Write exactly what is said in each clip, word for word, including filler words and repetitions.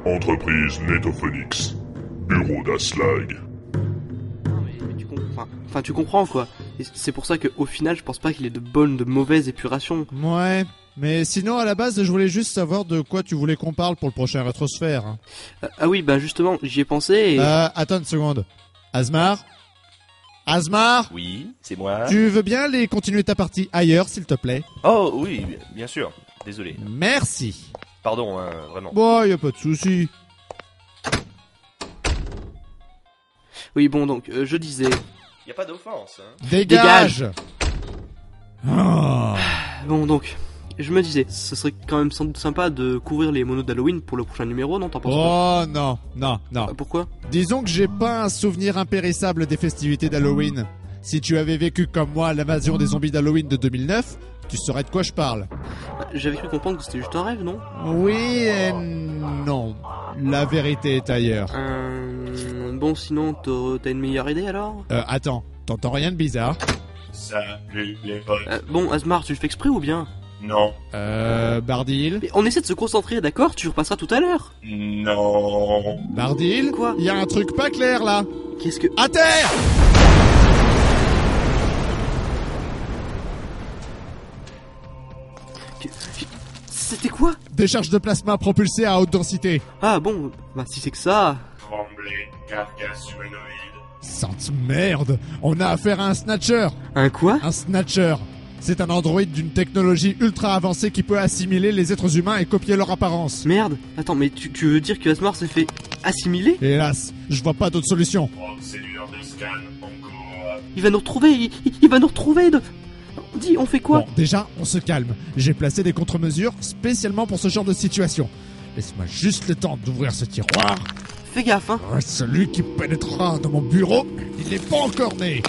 Entreprise Netophonix. Bureau d'Aslag. Non mais, mais tu comprends, enfin, enfin tu comprends quoi. Et c'est pour ça qu'au final je pense pas qu'il ait de bonnes, de mauvaises épurations. Ouais, mais sinon à la base je voulais juste savoir de quoi tu voulais qu'on parle pour le prochain Rétrosphère. Hein. Ah, ah oui, bah justement, j'y ai pensé et... Euh, attends une seconde. Asmar Asmar Oui, c'est moi. Tu veux bien aller continuer ta partie ailleurs s'il te plaît? Oh oui, bien sûr. Désolé. Merci. Pardon, hein, vraiment. Bon, y a pas de souci. Oui bon donc, euh, je disais... Y a pas d'offense, hein. Dégage, oh. Bon donc, je me disais, ce serait quand même sans doute sympa de couvrir les monos d'Halloween pour le prochain numéro, non? T'en penses pas? Oh non, non, non. Euh, Pourquoi? Disons que j'ai pas un souvenir impérissable des festivités d'Halloween. Si tu avais vécu comme moi l'invasion des zombies d'Halloween de deux mille neuf, tu saurais de quoi je parle. Bah, J'avais cru comprendre que c'était juste un rêve, non? Oui et non. La vérité est ailleurs. Euh... Bon sinon, t'as t'as une meilleure idée alors? Euh, attends, t'entends rien de bizarre? Salut les potes. Euh, Bon, Asmar, tu le fais exprès ou bien? Non. Euh, Bardil? Mais on essaie de se concentrer, d'accord? Tu repasseras tout à l'heure. Non. Bardil? Quoi? Y a un truc pas clair là. Qu'est-ce que... À terre! C'était quoi? Décharge de plasma propulsée à haute densité. Ah bon, bah si c'est que ça... Tremblay, carcasse humanoïde. Sante merde! On a affaire à un snatcher! Un quoi? Un snatcher! C'est un androïde d'une technologie ultra avancée qui peut assimiler les êtres humains et copier leur apparence. Merde. Attends, mais tu, tu veux dire que Asmar s'est fait assimiler? Hélas, je vois pas d'autre solution. Procédure de scan en cours. Il va nous retrouver, il, il- il va nous retrouver de... Dis, on fait quoi? Bon, déjà, on se calme. J'ai placé des contre-mesures spécialement pour ce genre de situation. Laisse-moi juste le temps d'ouvrir ce tiroir. Fais gaffe, hein. Oh, celui qui pénétrera dans mon bureau, il n'est pas encore né.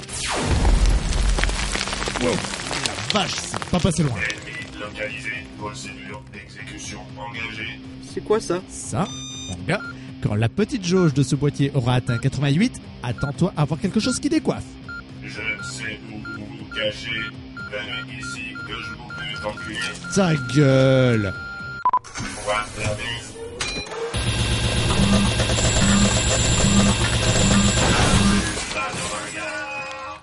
Wow, la vache, c'est pas passé loin. Ennemi localisé. Procédure d'exécution engagée. C'est quoi ça? Ça, mon gars, quand la petite jauge de ce boîtier aura atteint quatre-vingt-huit, attends-toi à voir quelque chose qui décoiffe. Je sais où vous vous cachez. Venez ici que je vous bute enculé. Ta gueule. Voie fermée. Pas de regard.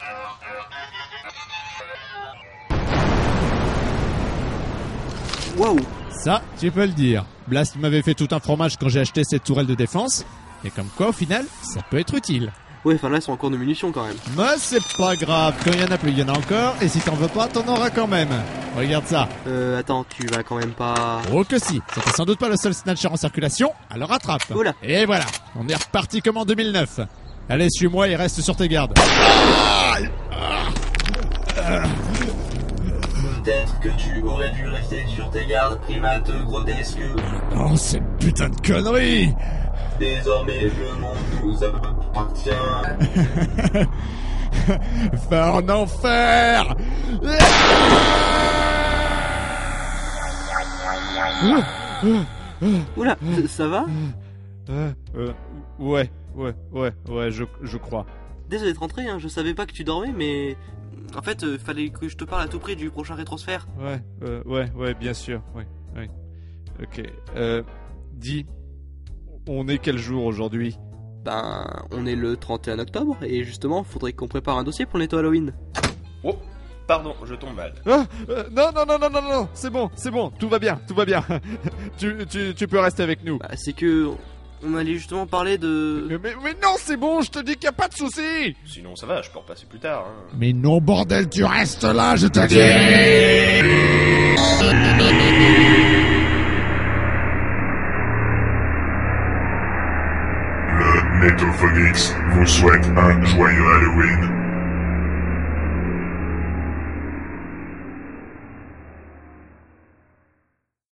Waouh. Ça, tu peux le dire. Blast m'avait fait tout un fromage quand j'ai acheté cette tourelle de défense. Et comme quoi, au final, ça peut être utile. Ouais, enfin là, c'est encore de munitions quand même. Mais c'est pas grave, quand il y en a plus, il y en a encore. Et si t'en veux pas, t'en auras quand même. Regarde ça. Euh, attends, tu vas quand même pas... Oh que si, c'était sans doute pas le seul snatcher en circulation, alors rattrape. Oula. Et voilà, on est reparti comme en deux mille neuf. Allez, suis-moi et reste sur tes gardes. Peut-être que tu aurais dû rester sur tes gardes, primate grotesque. Non, c'est une putain de connerie. Désormais, le monde nous appartient. Va en enfer. Oula, ça- ça va? Euh, euh, ouais, ouais, ouais, ouais, je, je crois. Désolé d'être rentré, hein, je savais pas que tu dormais, mais... En fait, euh, fallait que je te parle à tout prix du prochain Rétrosphère. Ouais, euh, ouais, ouais, bien sûr, ouais, ouais. Ok, euh, dis, on est quel jour aujourd'hui? Ben, on est le trente et un octobre, et justement, faudrait qu'on prépare un dossier pour le netto Halloween. Oh, pardon, je tombe mal. Ah, euh, non, non, non, non, non, non, c'est bon, c'est bon, tout va bien, tout va bien. tu, tu, tu peux rester avec nous. Bah, c'est que... On allait justement parler de... Mais, mais, mais non, c'est bon, je te dis qu'il n'y a pas de souci. Sinon, ça va, je peux repasser plus tard. Hein. Mais non, bordel, tu restes là, je te dis. Le Netophonix vous souhaite un joyeux Halloween.